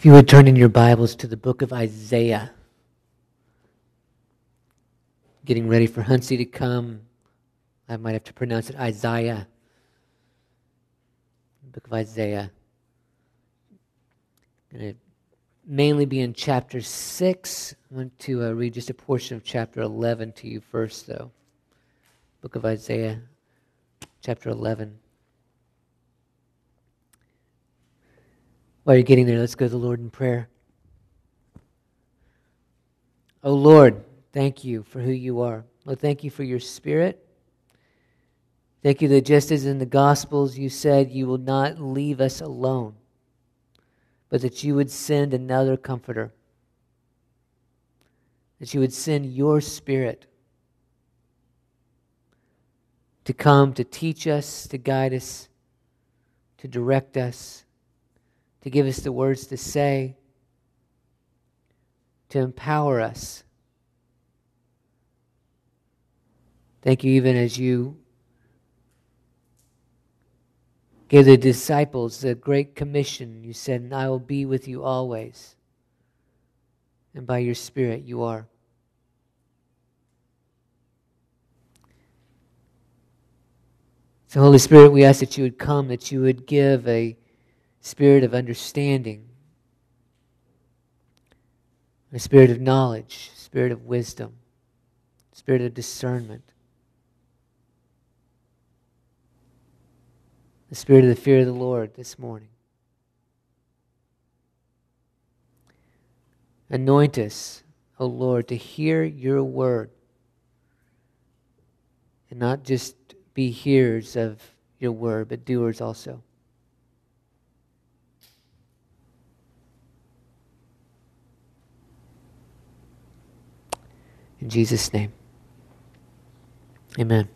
If you would turn in your Bibles to the book of Isaiah. Getting ready for Huntsy to come. I might have to pronounce it Isaiah. Book of Isaiah. I'm going to mainly be in chapter 6. I want to read just a portion of chapter 11 to you first, though. Book of Isaiah, chapter 11. While you're getting there, let's go to the Lord in prayer. Oh Lord, thank you for who you are. Lord, thank you for your Spirit. Thank you that just as in the Gospels you said you will not leave us alone, but that you would send another Comforter. That you would send your Spirit to come to teach us, to guide us, to direct us, to give us the words to say, to empower us. Thank you even as you gave the disciples the Great Commission. You said, "And I will be with you always." And by your Spirit you are. So Holy Spirit, we ask that you would come, that you would give a spirit of understanding, a spirit of knowledge, spirit of wisdom, spirit of discernment, the spirit of the fear of the Lord this morning. Anoint us, O Lord, to hear your word and not just be hearers of your word, but doers also. In Jesus' name, amen.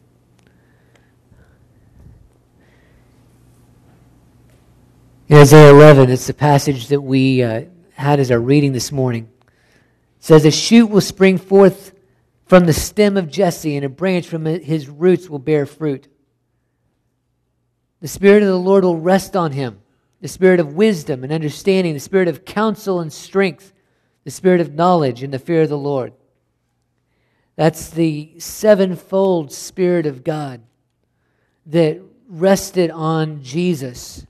In Isaiah 11, it's the passage that we had as our reading this morning. It says, "A shoot will spring forth from the stem of Jesse, and a branch from his roots will bear fruit. The Spirit of the Lord will rest on him, the Spirit of wisdom and understanding, the Spirit of counsel and strength, the Spirit of knowledge and the fear of the Lord." That's the sevenfold Spirit of God that rested on Jesus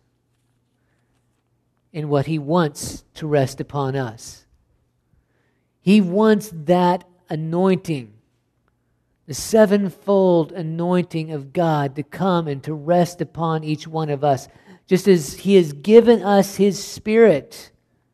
in what he wants to rest upon us. He wants that anointing, the sevenfold anointing of God to come and to rest upon each one of us. Just as he has given us his Spirit,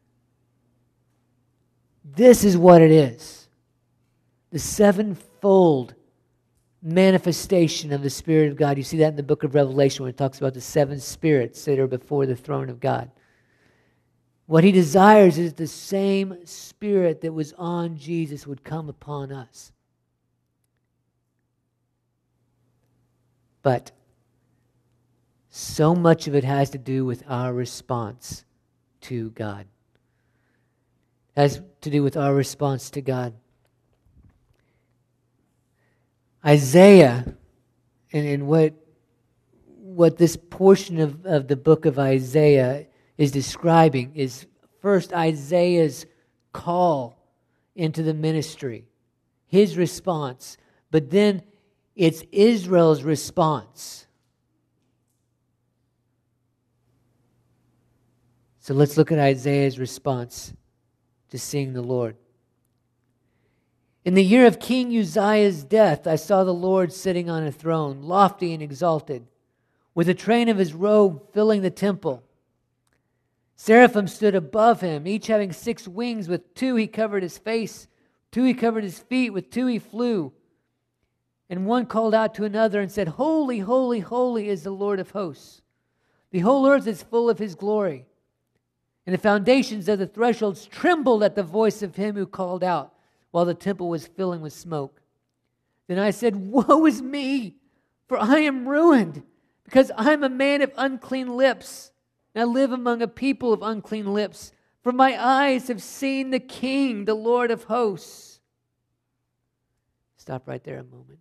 this is what it is. The sevenfold manifestation of the Spirit of God. You see that in the book of Revelation when it talks about the seven spirits that are before the throne of God. What he desires is the same Spirit that was on Jesus would come upon us. But so much of it has to do with our response to God. It has to do with our response to God. Isaiah, and what this portion of the book of Isaiah is describing is first Isaiah's call into the ministry, his response, but then it's Israel's response. So let's look at Isaiah's response to seeing the Lord. "In the year of King Uzziah's death, I saw the Lord sitting on a throne, lofty and exalted, with the train of his robe filling the temple. Seraphim stood above him, each having 6 wings. With 2 he covered his face, 2 he covered his feet, with 2 he flew. And one called out to another and said, 'Holy, holy, holy is the Lord of hosts. The whole earth is full of his glory.' And the foundations of the thresholds trembled at the voice of him who called out, while the temple was filling with smoke. Then I said, 'Woe is me, for I am ruined, because I am a man of unclean lips, and I live among a people of unclean lips. For my eyes have seen the King, the Lord of hosts.'" Stop right there a moment.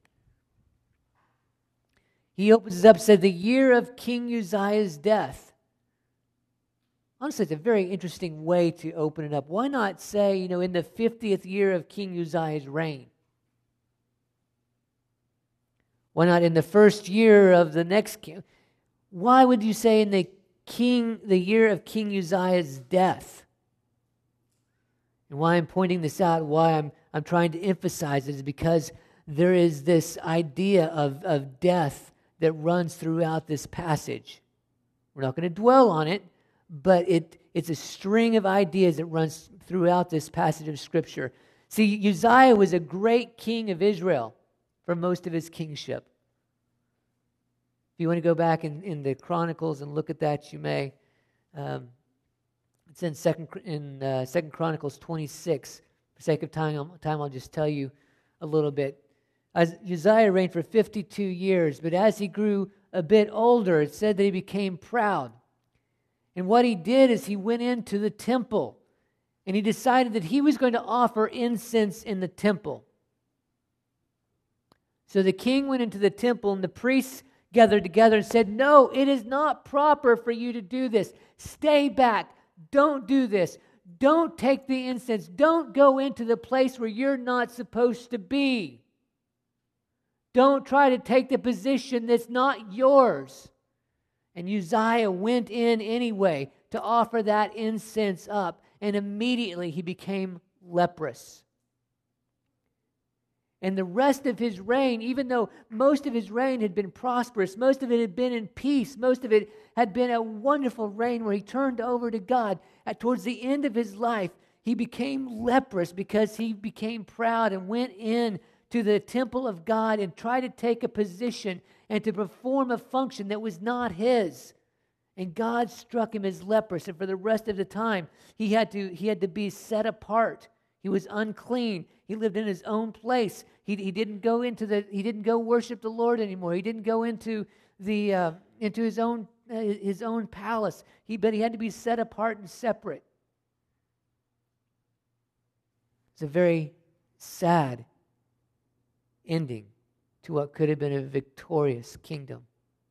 He opens it up, said, "The year of King Uzziah's death. Honestly, it's a very interesting way to open it up. Why not say, in the 50th year of King Uzziah's reign? Why not in the first year of the next king? Why would you say in the year of King Uzziah's death? And why I'm pointing this out, why I'm trying to emphasize it, is because there is this idea of death that runs throughout this passage. We're not going to dwell on it, but it's a string of ideas that runs throughout this passage of Scripture. See, Uzziah was a great king of Israel for most of his kingship. If you want to go back in the Chronicles and look at that, you may. It's in Second Chronicles 26. For sake of time, I'll just tell you a little bit. As Uzziah reigned for 52 years, but as he grew a bit older, it said that he became proud. And what he did is he went into the temple, and he decided that he was going to offer incense in the temple. So the king went into the temple, and the priests gathered together and said, "No, it is not proper for you to do this. Stay back. Don't do this. Don't take the incense. Don't go into the place where you're not supposed to be. Don't try to take the position that's not yours." And Uzziah went in anyway to offer that incense up, and immediately he became leprous. And the rest of his reign, even though most of his reign had been prosperous, most of it had been in peace, most of it had been a wonderful reign where he turned over to God, towards the end of his life, he became leprous because he became proud and went in to the temple of God and tried to take a position and to perform a function that was not his. And God struck him as leprous, and for the rest of the time, he had to be set apart. He was unclean. He lived in his own place. He didn't go worship the Lord anymore. He didn't go into his own palace. But he had to be set apart and separate. It's a very sad ending to what could have been a victorious kingdom.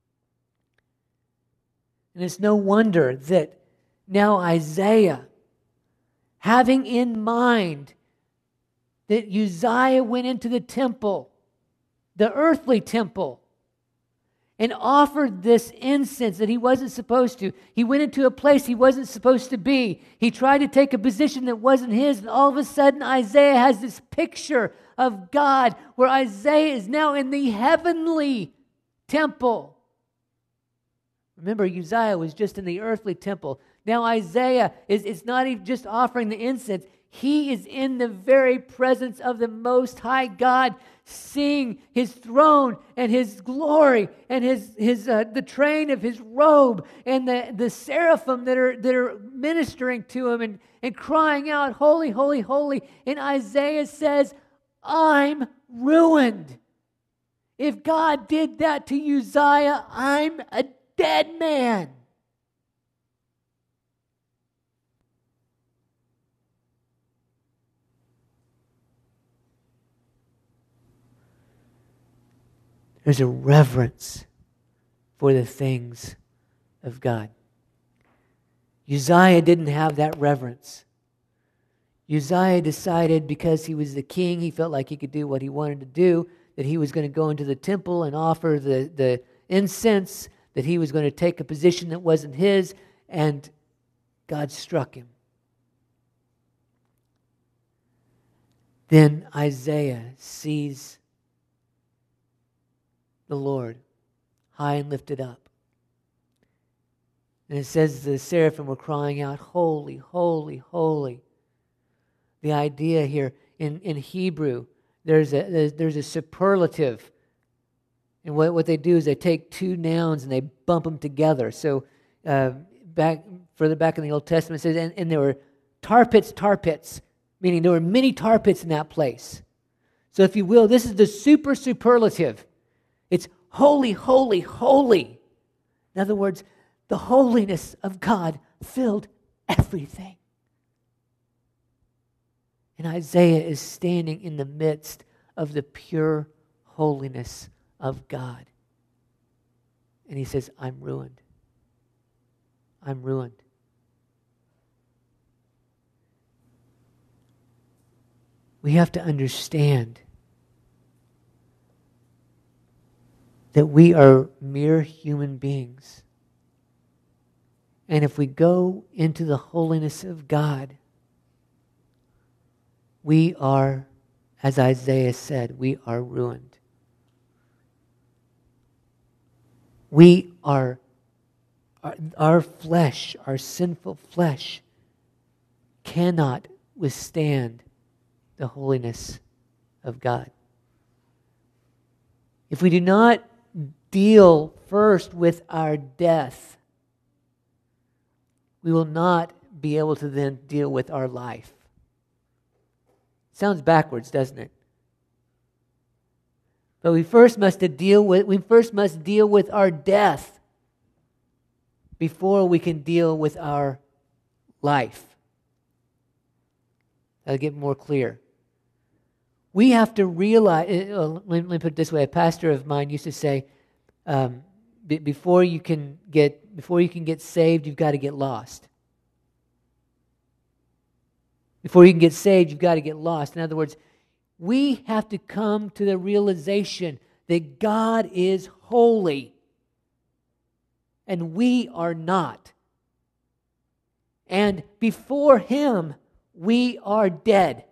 And it's no wonder that now Isaiah, having in mind that Uzziah went into the temple, the earthly temple, and offered this incense that he wasn't supposed to. He went into a place he wasn't supposed to be. He tried to take a position that wasn't his, and all of a sudden Isaiah has this picture of God where Isaiah is now in the heavenly temple. Remember, Uzziah was just in the earthly temple. Now Isaiah is not even just offering the incense. He is in the very presence of the Most High God, seeing His throne and His glory and the train of His robe and the seraphim that are ministering to Him and crying out, "Holy, holy, holy." And Isaiah says, "I'm ruined. If God did that to Uzziah, I'm a dead man." There's a reverence for the things of God. Uzziah didn't have that reverence. Uzziah decided because he was the king, he felt like he could do what he wanted to do, that he was going to go into the temple and offer the incense, that he was going to take a position that wasn't his, and God struck him. Then Isaiah sees the Lord high and lifted up. And it says the seraphim were crying out, "Holy, holy, holy." The idea here in Hebrew, there's a superlative. And what they do is they take two nouns and they bump them together. So further back in the Old Testament, it says, and there were tar pits, meaning there were many tar pits in that place. So if you will, this is the superlative. It's holy, holy, holy. In other words, the holiness of God filled everything. And Isaiah is standing in the midst of the pure holiness of God. And he says, "I'm ruined. I'm ruined." we have to understand that we are mere human beings. And if we go into the holiness of God, we are, as Isaiah said, we are ruined. We are, our flesh, our sinful flesh, cannot withstand the holiness of God. If we do not deal first with our death, we will not be able to then deal with our life. Sounds backwards, doesn't it? But we first must deal with our death before we can deal with our life. That'll get more clear. We have to realize, let me put it this way, a pastor of mine used to say, before you can get saved, you've got to get lost. Before you can get saved, you've got to get lost. In other words, we have to come to the realization that God is holy and we are not. And before Him, we are dead.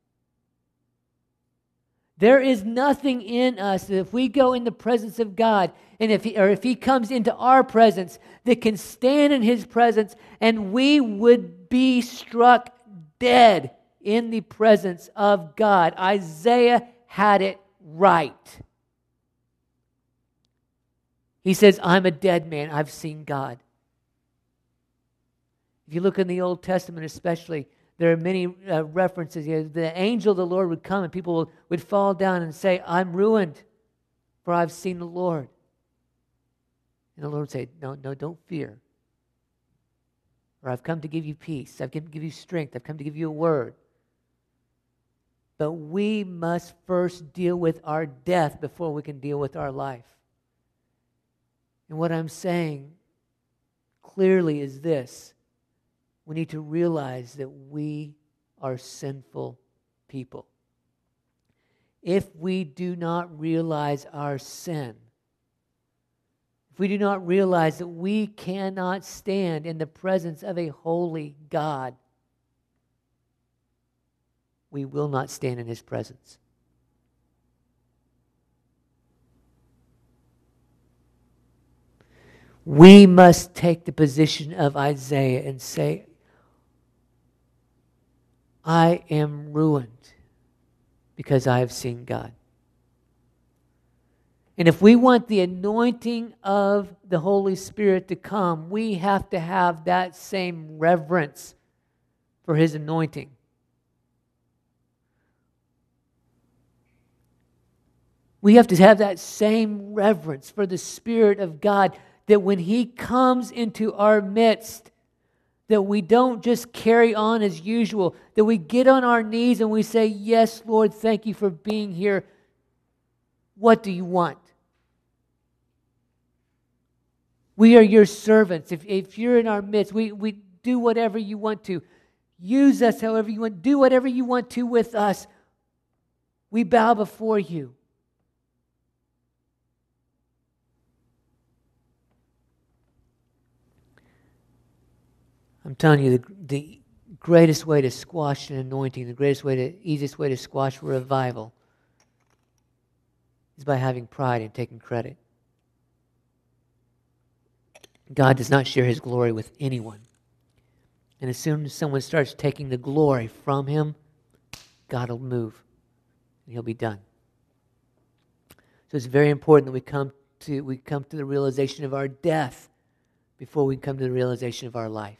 There is nothing in us that if we go in the presence of God, and if He comes into our presence, that can stand in His presence, and we would be struck dead in the presence of God. Isaiah had it right. He says, I'm a dead man. I've seen God. If you look in the Old Testament especially, there are many references. The angel of the Lord would come and people would fall down and say, I'm ruined, for I've seen the Lord. And the Lord would say, no, don't fear. Or I've come to give you peace. I've come to give you strength. I've come to give you a word. But we must first deal with our death before we can deal with our life. And what I'm saying clearly is this. We need to realize that we are sinful people. If we do not realize our sin, if we do not realize that we cannot stand in the presence of a holy God, we will not stand in His presence. We must take the position of Isaiah and say, I am ruined because I have seen God. And if we want the anointing of the Holy Spirit to come, we have to have that same reverence for His anointing. We have to have that same reverence for the Spirit of God, that when He comes into our midst, that we don't just carry on as usual, that we get on our knees and we say, yes, Lord, thank you for being here. What do you want? We are your servants. If you're in our midst, we do whatever you want to. Use us however you want. Do whatever you want to with us. We bow before you. I'm telling you, the greatest way to squash an anointing, easiest way to squash revival is by having pride and taking credit. God does not share His glory with anyone. And as soon as someone starts taking the glory from Him, God will move and He'll be done. So it's very important that we come to the realization of our death before we come to the realization of our life.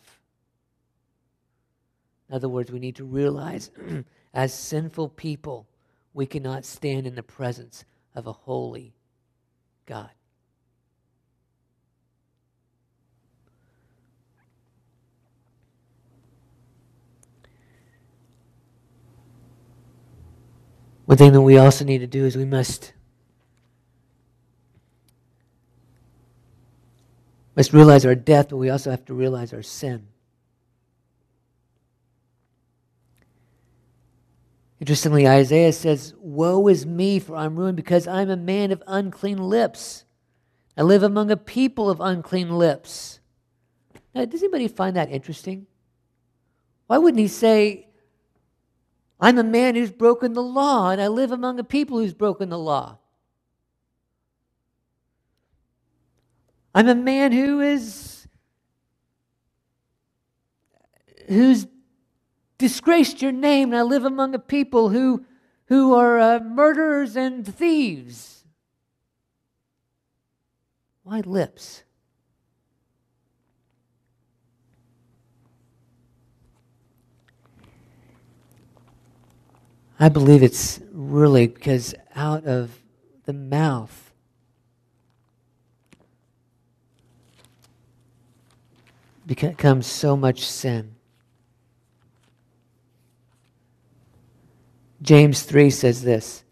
In other words, we need to realize as sinful people, we cannot stand in the presence of a holy God. One thing that we also need to do is we must realize our death, but we also have to realize our sin. Interestingly, Isaiah says, "Woe is me, for I'm ruined, because I'm a man of unclean lips. I live among a people of unclean lips." Now, does anybody find that interesting? Why wouldn't he say, "I'm a man who's broken the law, and I live among a people who's broken the law"? I'm a man who's disgraced your name, and I live among a people who are murderers and thieves. Why lips? I believe it's really because out of the mouth comes so much sin. James 3 says this.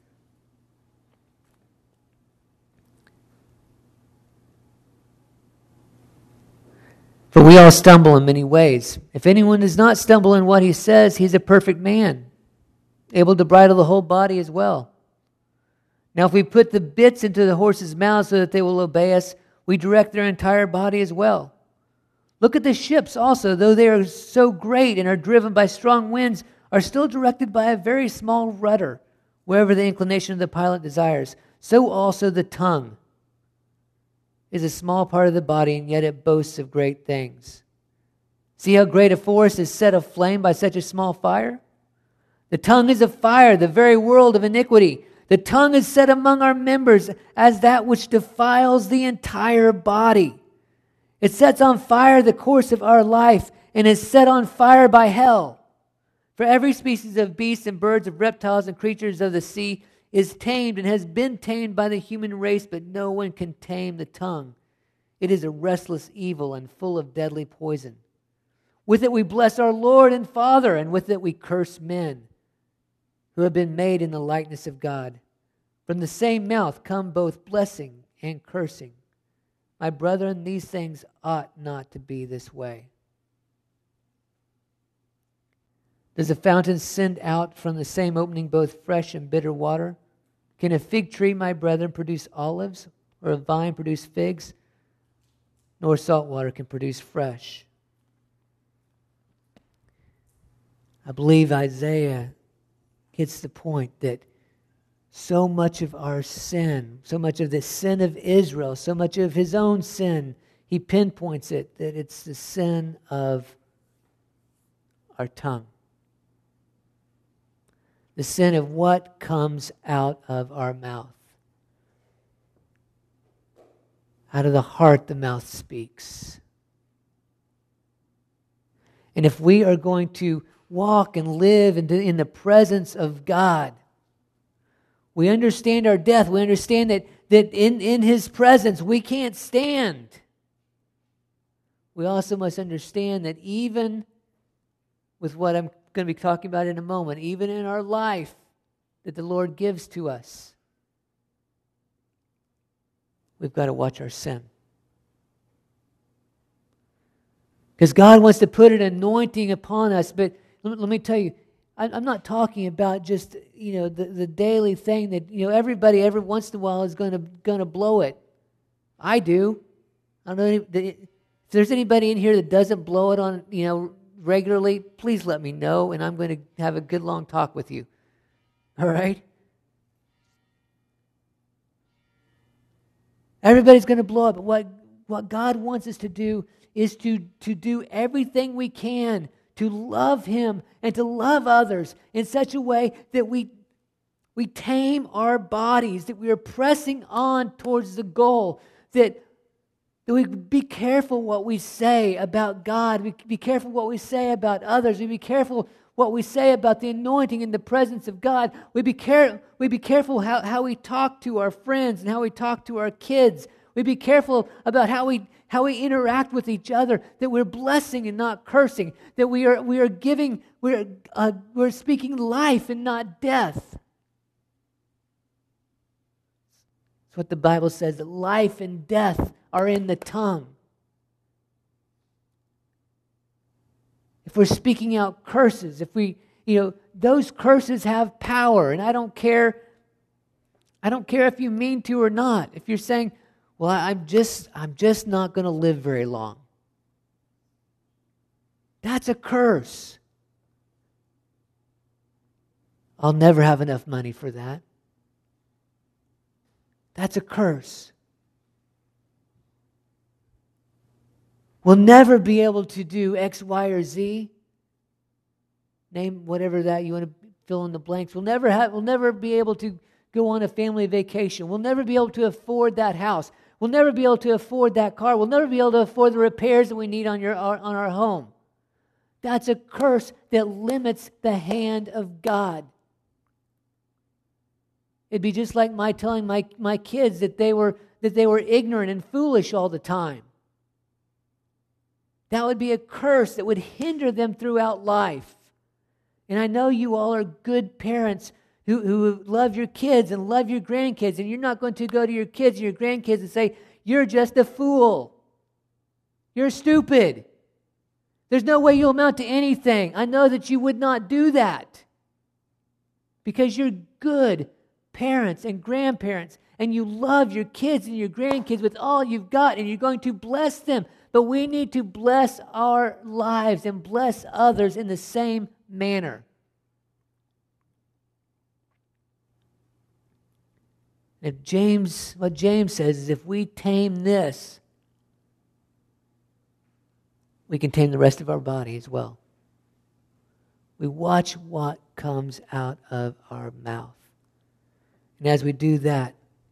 "For we all stumble in many ways. If anyone does not stumble in what he says, he is a perfect man, able to bridle the whole body as well. Now if we put the bits into the horses' mouths so that they will obey us, we direct their entire body as well. Look at the ships also, though they are so great and are driven by strong winds, are still directed by a very small rudder, wherever the inclination of the pilot desires. So also the tongue is a small part of the body, and yet it boasts of great things. See how great a forest is set aflame by such a small fire? The tongue is a fire, the very world of iniquity. The tongue is set among our members as that which defiles the entire body. It sets on fire the course of our life, and is set on fire by hell. For every species of beasts and birds, of reptiles and creatures of the sea is tamed and has been tamed by the human race, but no one can tame the tongue. It is a restless evil and full of deadly poison. With it we bless our Lord and Father, and with it we curse men who have been made in the likeness of God. From the same mouth come both blessing and cursing. My brethren, these things ought not to be this way. Does a fountain send out from the same opening both fresh and bitter water? Can a fig tree, my brethren, produce olives, or a vine produce figs? Nor salt water can produce fresh." I believe Isaiah gets the point that so much of our sin, so much of the sin of Israel, so much of his own sin, he pinpoints it, that it's the sin of our tongue. The sin of what comes out of our mouth. Out of the heart, the mouth speaks. And if we are going to walk and live in the presence of God, we understand our death. We understand that in His presence we can't stand. We also must understand that even with what I'm going to be talking about in a moment, even in our life that the Lord gives to us, we've got to watch our sin. Because God wants to put an anointing upon us, but let me tell you, I'm not talking about just, the daily thing that, everybody every once in a while is going to blow it. I do. I don't know if there's anybody in here that doesn't blow it on, regularly, please let me know, and I'm going to have a good long talk with you. All right? Everybody's going to blow up. But what God wants us to do is to do everything we can to love Him and to love others in such a way that we tame our bodies, that we are pressing on towards the goal, that we be careful what we say about God. We be careful what we say about others. We be careful what we say about the anointing in the presence of God. We be careful how we talk to our friends and how we talk to our kids. We be careful about how we interact with each other. That we're blessing and not cursing. That we're speaking life and not death. That's what the Bible says, that life and death are in the tongue. If we're speaking out curses, if those curses have power, and I don't care if you mean to or not. If you're saying, well, I'm just not going to live very long. That's a curse. I'll never have enough money for that. That's a curse. We'll never be able to do X, Y, or Z. Name whatever that you want to fill in the blanks. We'll never be able to go on a family vacation. We'll never be able to afford that house. We'll never be able to afford that car. We'll never be able to afford the repairs that we need on our home. That's a curse that limits the hand of God. It'd be just like my telling my kids that they were ignorant and foolish all the time. That would be a curse that would hinder them throughout life. And I know you all are good parents who love your kids and love your grandkids, and you're not going to go to your kids and your grandkids and say, you're just a fool. You're stupid. There's no way you'll amount to anything. I know that you would not do that because you're good parents and grandparents, and you love your kids and your grandkids with all you've got, and you're going to bless them. But we need to bless our lives and bless others in the same manner. What James says is if we tame this, we can tame the rest of our body as well. We watch what comes out of our mouth. And as we do that,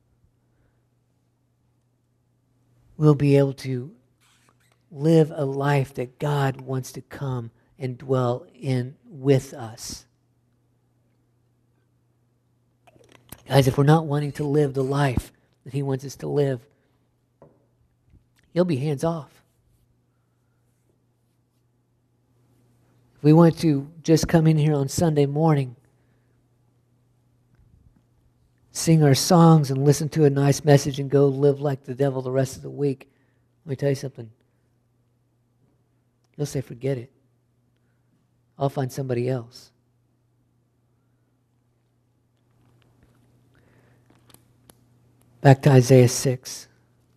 we'll be able to live a life that God wants to come and dwell in with us. Guys, if we're not wanting to live the life that He wants us to live, He'll be hands off. If we want to just come in here on Sunday morning, sing our songs and listen to a nice message and go live like the devil the rest of the week, let me tell you something. He'll say, forget it. I'll find somebody else. Back to Isaiah 6.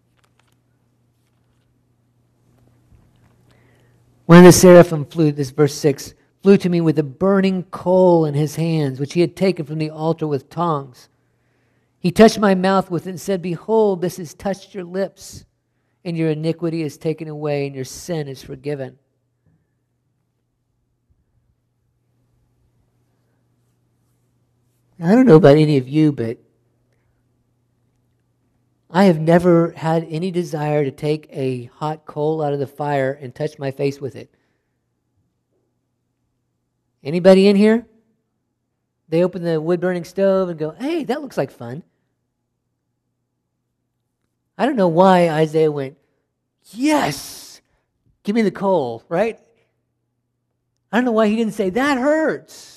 One of the seraphim flew, this verse 6, flew to me with a burning coal in his hands, which he had taken from the altar with tongs. He touched my mouth with it and said, behold, this has touched your lips, and your iniquity is taken away, and your sin is forgiven. I don't know about any of you, but I have never had any desire to take a hot coal out of the fire and touch my face with it. Anybody in here? They open the wood-burning stove and go, hey, that looks like fun. I don't know why Isaiah went, yes, give me the coal, right? I don't know why he didn't say, that hurts.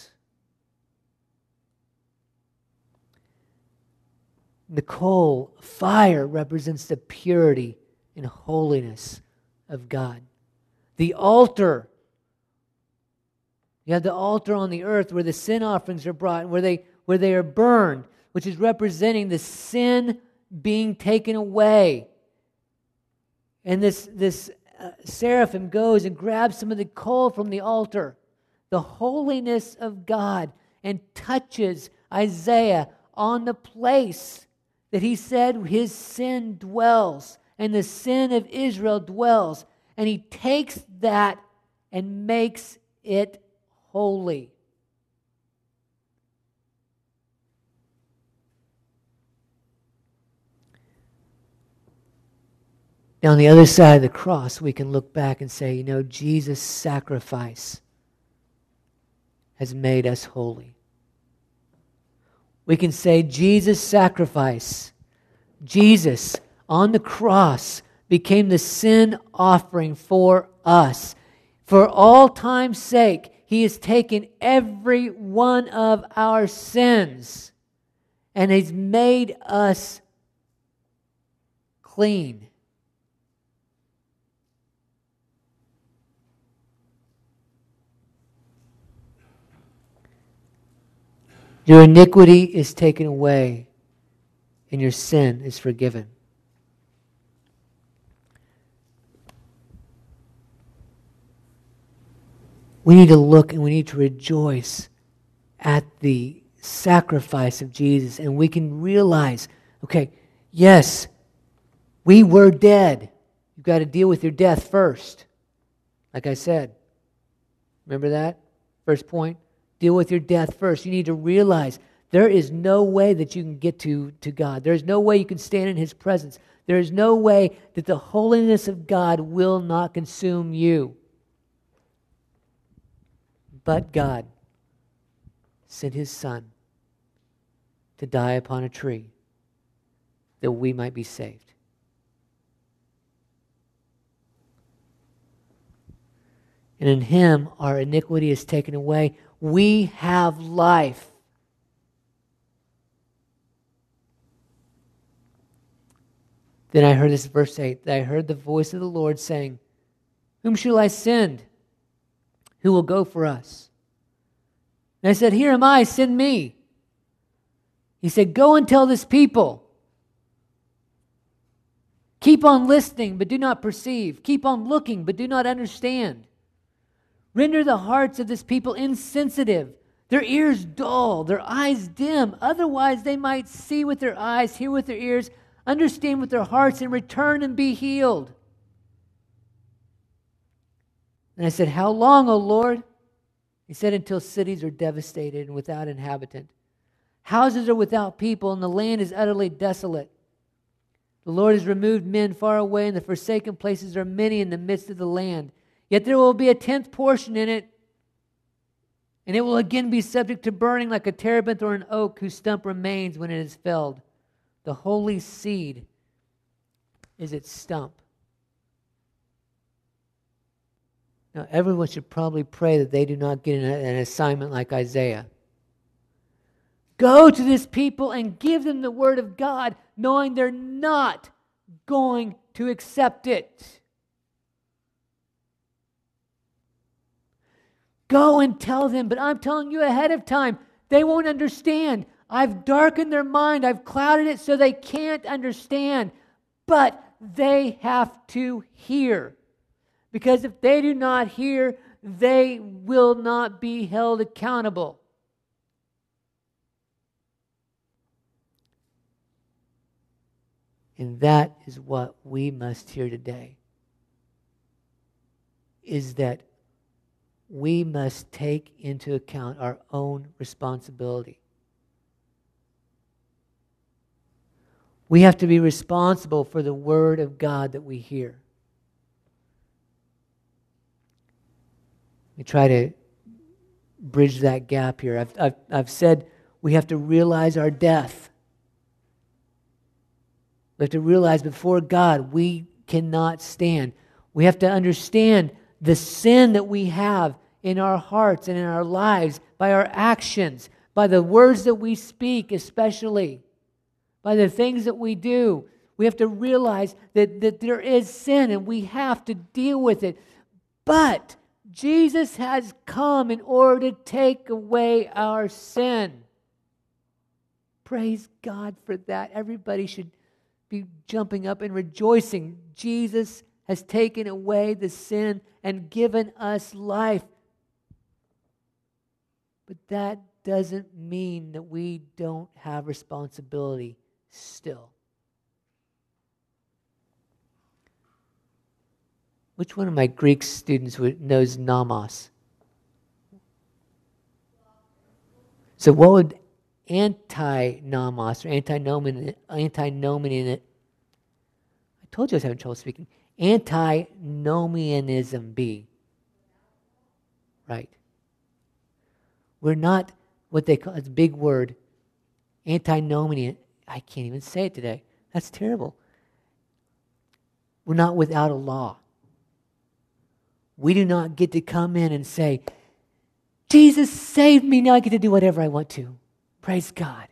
The coal, fire, represents the purity and holiness of God. The altar, you have the altar on the earth where the sin offerings are brought, where they are burned, which is representing the sin being taken away. And this seraphim goes and grabs some of the coal from the altar, the holiness of God, and touches Isaiah on the place that he said his sin dwells and the sin of Israel dwells. And he takes that and makes it holy. Now, on the other side of the cross, we can look back and say, Jesus' sacrifice has made us holy. We can say Jesus' sacrifice, Jesus on the cross became the sin offering for us. For all time's sake, He has taken every one of our sins and has made us clean. Your iniquity is taken away, and your sin is forgiven. We need to look and we need to rejoice at the sacrifice of Jesus, and we can realize, okay, yes, we were dead. You've got to deal with your death first. Like I said. Remember that? First point. Deal with your death first. You need to realize there is no way that you can get to God. There is no way you can stand in His presence. There is no way that the holiness of God will not consume you. But God sent His Son to die upon a tree that we might be saved. And in Him our iniquity is taken away. We have life. Then I heard this, verse 8, I heard the voice of the Lord saying, whom shall I send? Who will go for us? And I said, here am I, send me. He said, go and tell this people. Keep on listening, but do not perceive. Keep on looking, but do not understand. Render the hearts of this people insensitive, their ears dull, their eyes dim. Otherwise they might see with their eyes, hear with their ears, understand with their hearts, and return and be healed. And I said, how long, O Lord? He said, until cities are devastated and without inhabitant. Houses are without people, and the land is utterly desolate. The Lord has removed men far away, and the forsaken places are many in the midst of the land. Yet there will be a 10th portion in it, and it will again be subject to burning like a terebinth or an oak whose stump remains when it is felled. The holy seed is its stump. Now, everyone should probably pray that they do not get an assignment like Isaiah. Go to this people and give them the word of God, knowing they're not going to accept it. Go and tell them, but I'm telling you ahead of time, they won't understand. I've darkened their mind. I've clouded it so they can't understand. But they have to hear. Because if they do not hear, they will not be held accountable. And that is what we must hear today. Is that we must take into account our own responsibility. We have to be responsible for the word of God that we hear. We try to bridge that gap here. I've said we have to realize our death. We have to realize before God we cannot stand. We have to understand the sin that we have in our hearts and in our lives by our actions, by the words that we speak especially, by the things that we do. We have to realize that there is sin and we have to deal with it. But Jesus has come in order to take away our sin. Praise God for that. Everybody should be jumping up and rejoicing. Jesus has taken away the sin and given us life. But that doesn't mean that we don't have responsibility still. Which one of my Greek students knows nomos? So what would antinomos or antinomian, I told you I was having trouble speaking, antinomianism be? Right. We're not what they call, it's a big word, antinomian. I can't even say it today. That's terrible. We're not without a law. We do not get to come in and say, Jesus saved me, now I get to do whatever I want to. Praise God.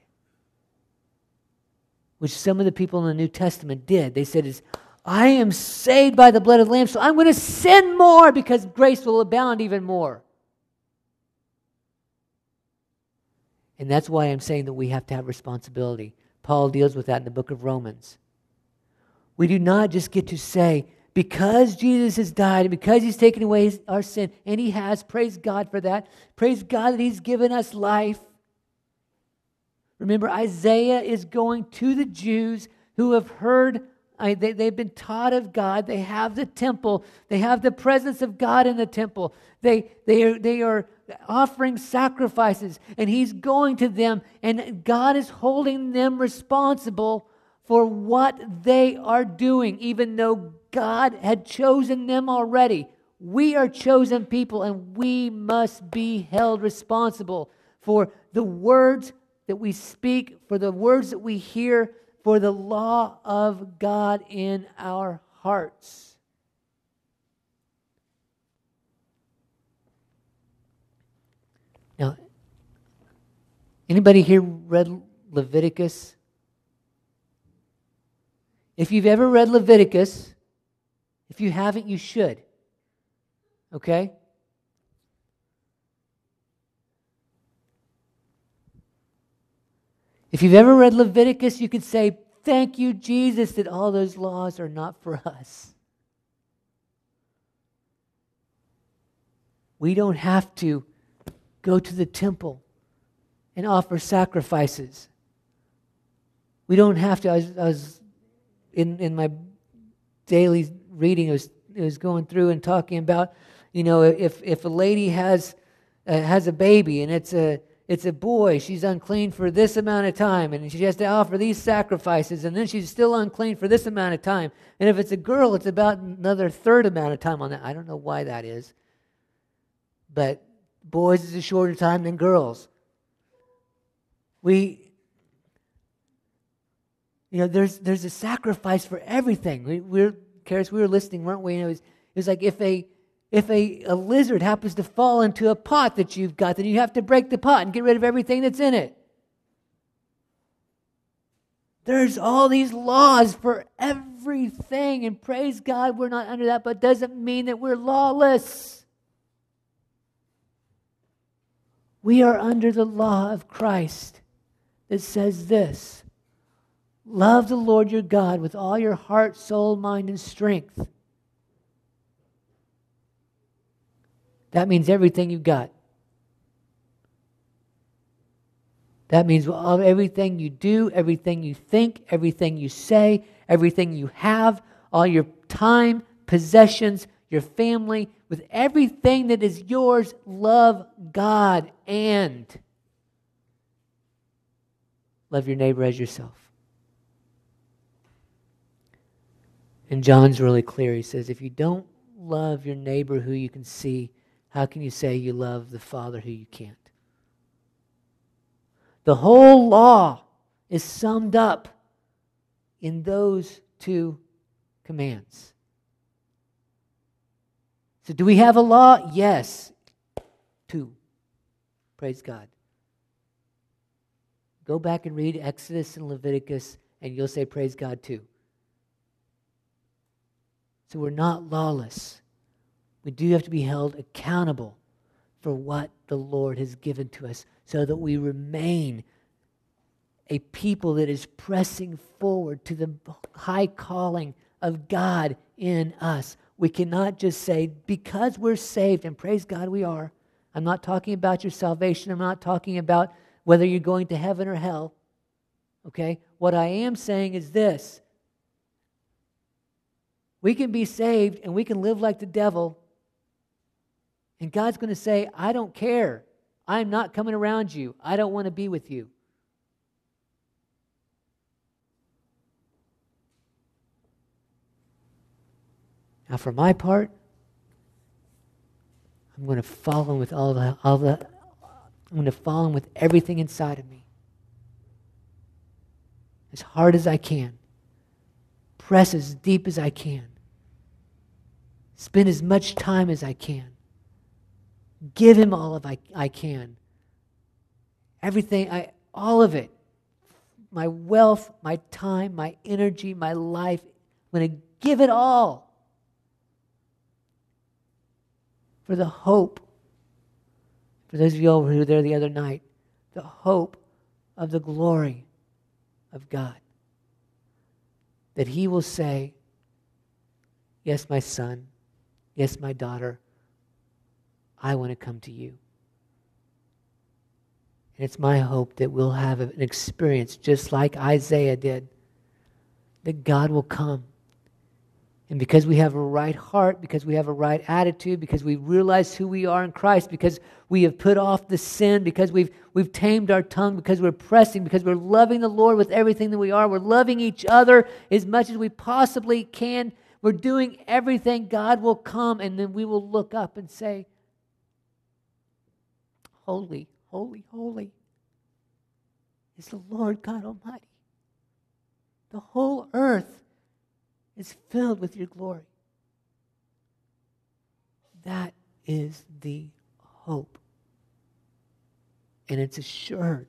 Which some of the people in the New Testament did. They said, I am saved by the blood of the Lamb, so I'm going to sin more because grace will abound even more. And that's why I'm saying that we have to have responsibility. Paul deals with that in the book of Romans. We do not just get to say, because Jesus has died and because He's taken away our sin, and He has, praise God for that. Praise God that He's given us life. Remember, Isaiah is going to the Jews who have heard, they've been taught of God. They have the temple. They have the presence of God in the temple. They are offering sacrifices, and He's going to them, and God is holding them responsible for what they are doing, even though God had chosen them already. We are chosen people, and we must be held responsible for the words that we speak, for the words that we hear, for the law of God in our hearts. Now, anybody here read Leviticus? If you've ever read Leviticus, if you haven't, you should. Okay? If you've ever read Leviticus, you could say, thank you, Jesus, that all those laws are not for us. We don't have to go to the temple and offer sacrifices. We don't have to. I was in my daily reading, it was going through and talking about, if a lady has a baby and it's a boy, she's unclean for this amount of time, and she has to offer these sacrifices, and then she's still unclean for this amount of time. And if it's a girl, it's about another third amount of time on that. I don't know why that is. But boys is a shorter time than girls. There's a sacrifice for everything. We were listening, weren't we? And it was like if a lizard happens to fall into a pot that you've got, then you have to break the pot and get rid of everything that's in it. There's all these laws for everything, and praise God we're not under that, but doesn't mean that we're lawless. We are under the law of Christ that says this: love the Lord your God with all your heart, soul, mind, and strength. That means everything you've got. That means everything you do, everything you think, everything you say, everything you have, all your time, possessions, your family, with everything that is yours, love God and love your neighbor as yourself. And John's really clear. He says, if you don't love your neighbor who you can see, how can you say you love the Father who you can't? The whole law is summed up in those two commands. So do we have a law? Yes. 2. Praise God. Go back and read Exodus and Leviticus, and you'll say praise God too. So we're not lawless. We do have to be held accountable for what the Lord has given to us so that we remain a people that is pressing forward to the high calling of God in us. We cannot just say, because we're saved, and praise God we are. I'm not talking about your salvation. I'm not talking about whether you're going to heaven or hell. Okay? What I am saying is this. We can be saved and we can live like the devil. And God's going to say, I don't care. I'm not coming around you. I don't want to be with you. Now, for my part, I'm going to follow him with I'm going to follow him with everything inside of me. As hard as I can. Press as deep as I can. Spend as much time as I can. Give him all of I can. Everything, all of it. My wealth, my time, my energy, my life. I'm going to give it all. For the hope. For those of you who were there the other night, the hope of the glory of God. That He will say, yes, my son, yes, my daughter, I want to come to you. And it's my hope that we'll have an experience just like Isaiah did, that God will come. And because we have a right heart, because we have a right attitude, because we realize who we are in Christ, because we have put off the sin, because we've tamed our tongue, because we're pressing, because we're loving the Lord with everything that we are, we're loving each other as much as we possibly can, we're doing everything, God will come, and then we will look up and say, holy, holy, holy is the Lord God Almighty. The whole earth is filled with your glory. That is the hope. And it's assured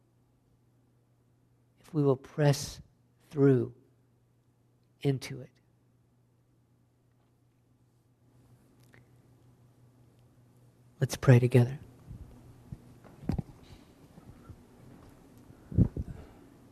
if we will press through into it. Let's pray together.